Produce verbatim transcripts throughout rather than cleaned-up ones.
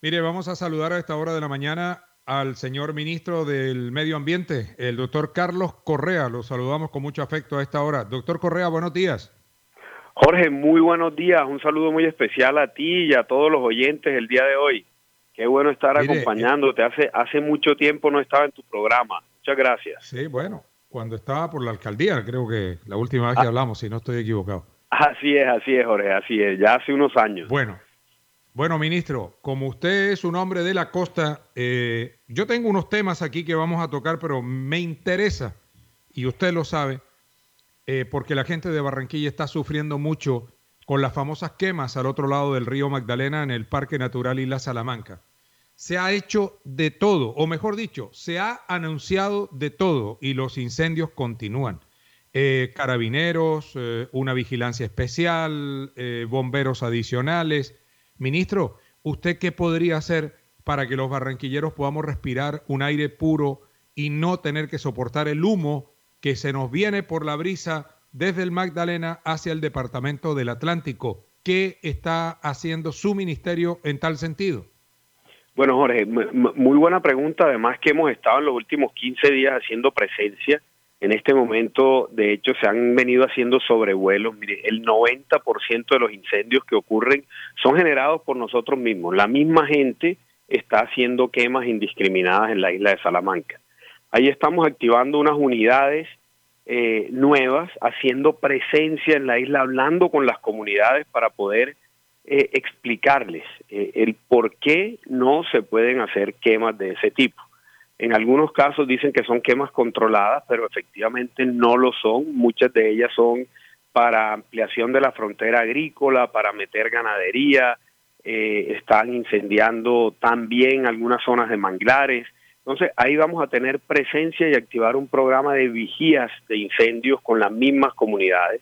Mire, vamos a saludar a esta hora de la mañana al señor ministro del Medio Ambiente, el doctor Carlos Correa. Lo saludamos con mucho afecto a esta hora. Doctor Correa, buenos días. Jorge, muy buenos días. Un saludo muy especial a ti y a todos los oyentes el día de hoy. Qué bueno estar Mire, eh, acompañándote. Hace, hace mucho tiempo no estaba en tu programa. Muchas gracias. sí, bueno, cuando estaba por la alcaldía, creo que la última vez que Ah, hablamos, si no estoy equivocado. así es, así es, Jorge, así es. Ya hace unos años. Bueno, bueno, ministro, como usted es un hombre de la costa, eh, yo tengo unos temas aquí que vamos a tocar, pero me interesa, y usted lo sabe, eh, porque la gente de Barranquilla está sufriendo mucho con las famosas quemas al otro lado del río Magdalena en el Parque Natural Isla Salamanca. Se ha hecho de todo, o mejor dicho, se ha anunciado de todo y los incendios continúan. Eh, carabineros, eh, una vigilancia especial, eh, bomberos adicionales. Ministro, ¿usted qué podría hacer para que los barranquilleros podamos respirar un aire puro y no tener que soportar el humo que se nos viene por la brisa desde el Magdalena hacia el departamento del Atlántico? ¿Qué está haciendo su ministerio en tal sentido? Bueno, Jorge, m- m- muy buena pregunta. Además que hemos estado en los últimos quince días haciendo presencia. En este momento, de hecho, se han venido haciendo sobrevuelos. Mire, el noventa por ciento de los incendios que ocurren son generados por nosotros mismos. La misma gente está haciendo quemas indiscriminadas en la isla de Salamanca. Ahí estamos activando unas unidades eh, nuevas, haciendo presencia en la isla, hablando con las comunidades para poder eh, explicarles eh, el por qué no se pueden hacer quemas de ese tipo. En algunos casos dicen que son quemas controladas, pero efectivamente no lo son. Muchas de ellas son para ampliación de la frontera agrícola, para meter ganadería, eh, están incendiando también algunas zonas de manglares. Entonces ahí vamos a tener presencia y activar un programa de vigías de incendios con las mismas comunidades,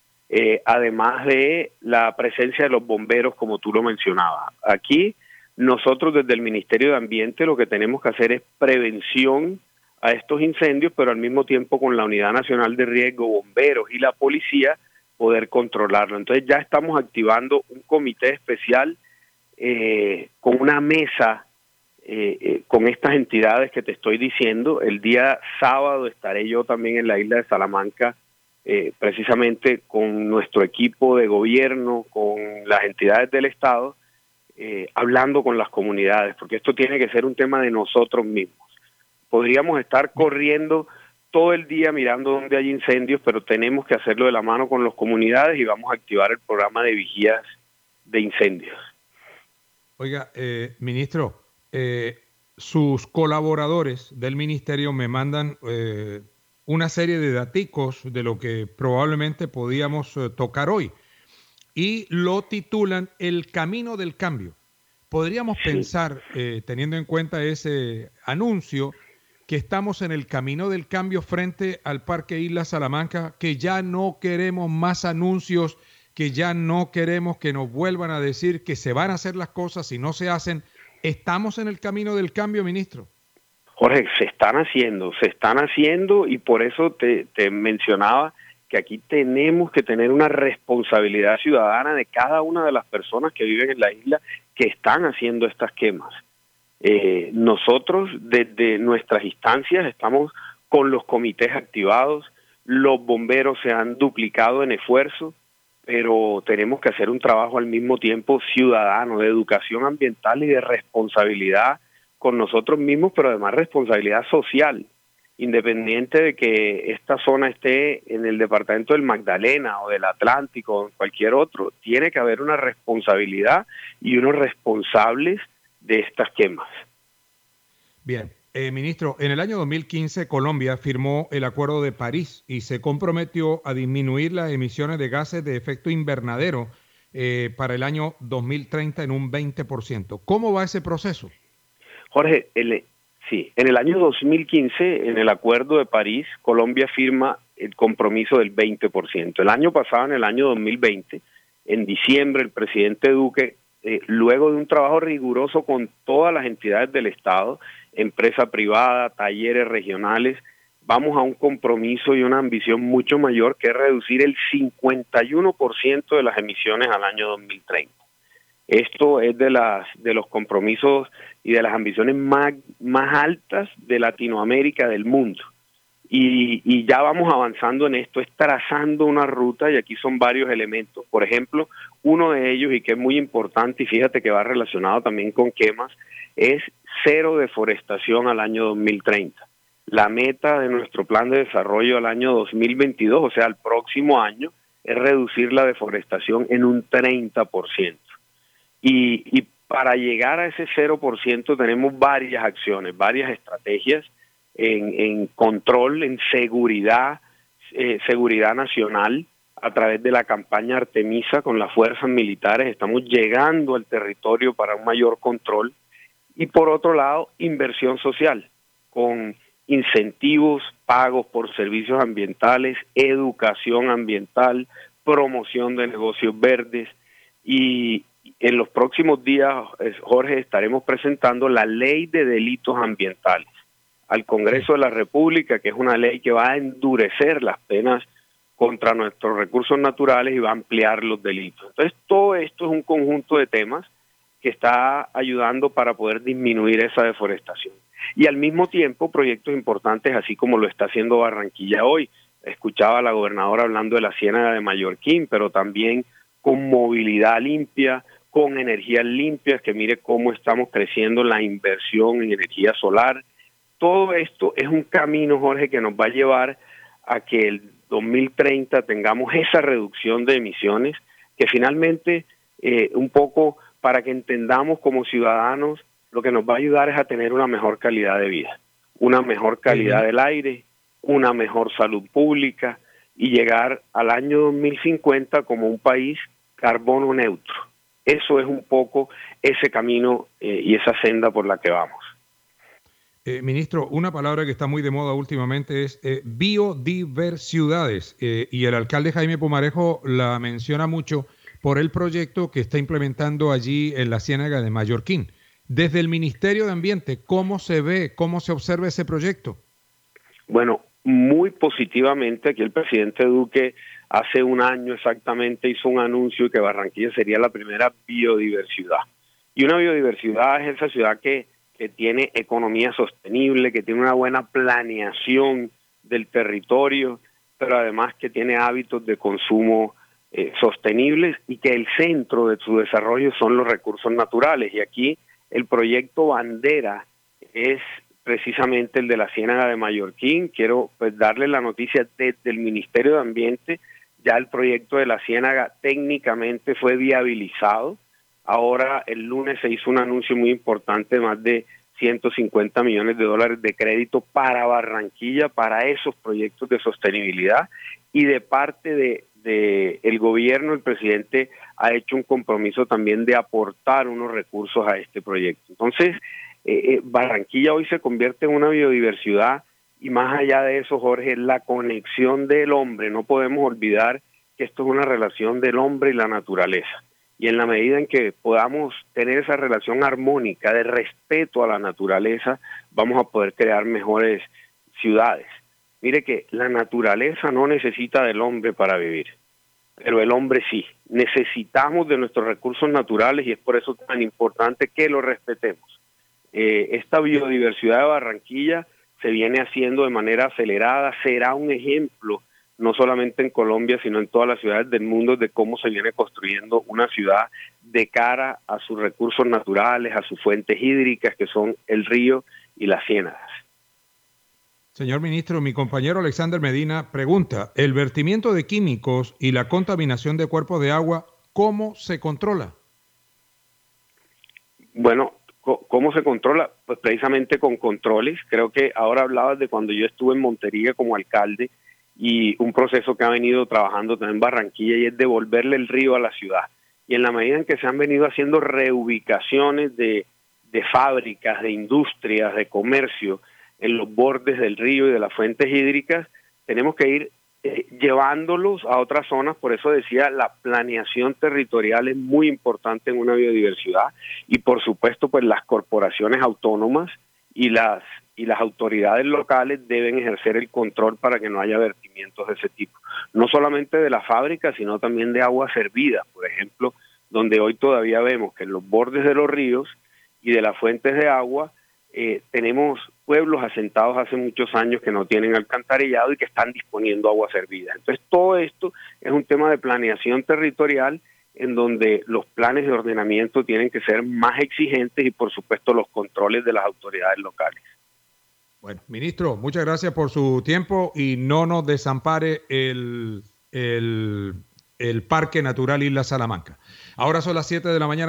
eh, además de la presencia de los bomberos, como tú lo mencionabas. Aquí nosotros desde el Ministerio de Ambiente lo que tenemos que hacer es prevención a estos incendios, pero al mismo tiempo con la Unidad Nacional de Riesgo, bomberos y la policía poder controlarlo. Entonces ya estamos activando un comité especial eh, con una mesa eh, eh, con estas entidades que te estoy diciendo. El día sábado estaré yo también en la isla de Salamanca, eh, precisamente con nuestro equipo de gobierno, con las entidades del Estado, eh, hablando con las comunidades, porque esto tiene que ser un tema de nosotros mismos. Podríamos estar corriendo todo el día mirando dónde hay incendios, pero tenemos que hacerlo de la mano con las comunidades y vamos a activar el programa de vigías de incendios. Oiga, eh, ministro, eh, sus colaboradores del ministerio me mandan eh, una serie de daticos de lo que probablemente podíamos eh, tocar hoy y lo titulan El Camino del Cambio. Podríamos Sí. pensar, eh, teniendo en cuenta ese anuncio, que estamos en el camino del cambio frente al Parque Isla Salamanca, que ya no queremos más anuncios, que ya no queremos que nos vuelvan a decir que se van a hacer las cosas y no se hacen. ¿Estamos en el camino del cambio, ministro? Jorge, se están haciendo, se están haciendo y por eso te, te mencionaba que aquí tenemos que tener una responsabilidad ciudadana de cada una de las personas que viven en la isla que están haciendo estas quemas. Eh, nosotros desde nuestras instancias estamos con los comités activados, los bomberos se han duplicado en esfuerzo, pero tenemos que hacer un trabajo al mismo tiempo ciudadano, de educación ambiental y de responsabilidad con nosotros mismos, pero además responsabilidad social, independiente de que esta zona esté en el departamento del Magdalena o del Atlántico o en cualquier otro, tiene que haber una responsabilidad y unos responsables de estas quemas. Bien, eh, ministro, en el año dos mil quince Colombia firmó el Acuerdo de París y se comprometió a disminuir las emisiones de gases de efecto invernadero eh, para el año dos mil treinta en un veinte por ciento. ¿Cómo va ese proceso? Jorge, el, sí, en el año dos mil quince, en el Acuerdo de París, Colombia firma el compromiso del veinte por ciento. El año pasado, en el año dos mil veinte, en diciembre, el presidente Duque, eh, luego de un trabajo riguroso con todas las entidades del Estado, empresa privada, talleres regionales, vamos a un compromiso y una ambición mucho mayor, que es reducir el cincuenta y uno por ciento de las emisiones al año dos mil treinta. Esto es de las de los compromisos y de las ambiciones más, más altas de Latinoamérica, del mundo. Y, y ya vamos avanzando en esto, es trazando una ruta, y aquí son varios elementos. Por ejemplo, uno de ellos, y que es muy importante, y fíjate que va relacionado también con quemas, es cero deforestación al año dos mil treinta. La meta de nuestro plan de desarrollo al año dos mil veintidós, o sea, al próximo año, es reducir la deforestación en un treinta por ciento. Y, y para llegar a ese cero por ciento tenemos varias acciones, varias estrategias en, en control, en seguridad, eh, seguridad nacional, a través de la campaña Artemisa con las fuerzas militares. Estamos llegando al territorio para un mayor control. Y por otro lado, inversión social, con incentivos, pagos por servicios ambientales, educación ambiental, promoción de negocios verdes. Y en los próximos días, Jorge, estaremos presentando la ley de delitos ambientales al Congreso de la República, que es una ley que va a endurecer las penas contra nuestros recursos naturales y va a ampliar los delitos. Entonces, todo esto es un conjunto de temas que está ayudando para poder disminuir esa deforestación. Y al mismo tiempo, proyectos importantes, así como lo está haciendo Barranquilla hoy. Escuchaba a la gobernadora hablando de la Ciénaga de Mallorquín, pero también con movilidad limpia, con energías limpias, que mire cómo estamos creciendo la inversión en energía solar. Todo esto es un camino, Jorge, que nos va a llevar a que el dos mil treinta tengamos esa reducción de emisiones, que finalmente, eh, un poco para que entendamos como ciudadanos, lo que nos va a ayudar es a tener una mejor calidad de vida, una mejor calidad del aire, una mejor salud pública y llegar al año dos mil cincuenta como un país carbono neutro. Eso es un poco ese camino eh, y esa senda por la que vamos. Eh, ministro, una palabra que está muy de moda últimamente es eh, biodiversidades, eh, y el alcalde Jaime Pumarejo la menciona mucho por el proyecto que está implementando allí en la Ciénaga de Mallorquín. Desde el Ministerio de Ambiente, ¿cómo se ve, cómo se observa ese proyecto? Bueno, muy positivamente. Aquí el presidente Duque hace un año exactamente hizo un anuncio de que Barranquilla sería la primera biodiversidad. Y una biodiversidad es esa ciudad que que tiene economía sostenible, que tiene una buena planeación del territorio, pero además que tiene hábitos de consumo eh, sostenibles y que el centro de su desarrollo son los recursos naturales. Y aquí el proyecto bandera es precisamente el de la Ciénaga de Mallorquín. Quiero pues darle la noticia desde el Ministerio de Ambiente. Ya el proyecto de la Ciénaga técnicamente fue viabilizado. Ahora, el lunes se hizo un anuncio muy importante de más de ciento cincuenta millones de dólares de crédito para Barranquilla, para esos proyectos de sostenibilidad. Y de parte de, de el gobierno, el presidente ha hecho un compromiso también de aportar unos recursos a este proyecto. Entonces, eh, eh, Barranquilla hoy se convierte en una biodiversidad, y más allá de eso, Jorge, la conexión del hombre. No podemos olvidar que esto es una relación del hombre y la naturaleza. Y en la medida en que podamos tener esa relación armónica de respeto a la naturaleza, vamos a poder crear mejores ciudades. Mire que la naturaleza no necesita del hombre para vivir, pero el hombre sí. Necesitamos de nuestros recursos naturales y es por eso tan importante que los respetemos. Eh, esta biodiversidad de Barranquilla se viene haciendo de manera acelerada, será un ejemplo no solamente en Colombia, sino en todas las ciudades del mundo, de cómo se viene construyendo una ciudad de cara a sus recursos naturales, a sus fuentes hídricas, que son el río y las ciénagas. Señor ministro, mi compañero Alexander Medina pregunta, ¿el vertimiento de químicos y la contaminación de cuerpos de agua, cómo se controla? Bueno, ¿cómo se controla? Pues precisamente con controles. Creo que ahora hablabas de cuando yo estuve en Montería como alcalde, y un proceso que ha venido trabajando también en Barranquilla, y es devolverle el río a la ciudad. Y en la medida en que se han venido haciendo reubicaciones de, de fábricas, de industrias, de comercio en los bordes del río y de las fuentes hídricas, tenemos que ir eh, llevándolos a otras zonas. Por eso decía, la planeación territorial es muy importante en una biodiversidad, y por supuesto pues las corporaciones autónomas y las y las autoridades locales deben ejercer el control para que no haya vertimientos de ese tipo. No solamente de la fábrica, sino también de agua servida. Por ejemplo, donde hoy todavía vemos que en los bordes de los ríos y de las fuentes de agua eh, tenemos pueblos asentados hace muchos años que no tienen alcantarillado y que están disponiendo agua servida. Entonces todo esto es un tema de planeación territorial en donde los planes de ordenamiento tienen que ser más exigentes y por supuesto los controles de las autoridades locales. Bueno, ministro, muchas gracias por su tiempo y no nos desampare el, el, el Parque Natural Isla Salamanca. Ahora son las siete de la mañana.